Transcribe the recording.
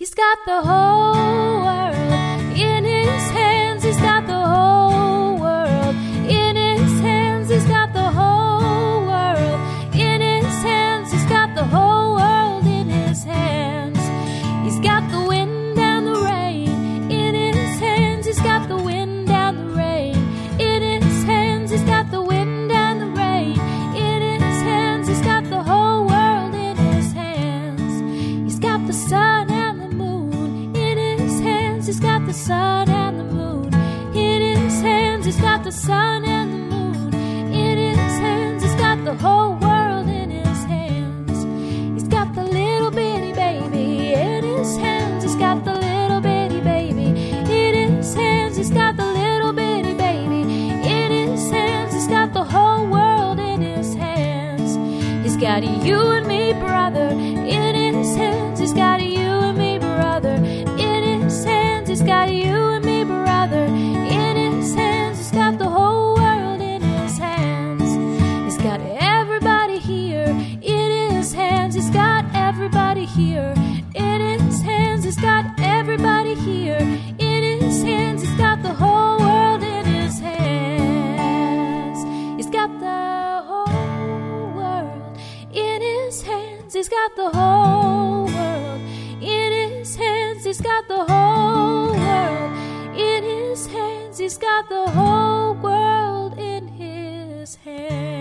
He's got the whole world in his hands. He's got the whole world in his hands. He's got the whole world in his hands. He's got the whole world in his hands. He's got the wind and the rain in his hands. He's got the wind and the rain in his hands. He's got the wind and the rain in his hands. He's got the whole world in his hands. He's got the sun and the moon in his hands. He's got the sun and the moon in his hands. He's got the sun and the moon in his hands. He's got the whole world in his hands. He's got the little bitty baby in his hands. He's got the little bitty baby in his hands. He's got the little bitty baby in his hands. He's got the whole world in his hands. He's got you and me, brother, in his hands. He's got you and me, brother, in his hands. He's got you and me, brother, in his hands. He's got the whole world in his hands. He's got everybody here in his hands. He's got everybody here in his hands. He's got everybody here in his hands. He's got the whole world in his hands. He's got the whole world in his hands. He's got the whole world in his hands. He's got the whole world in his hands. He's got the whole world in his hands.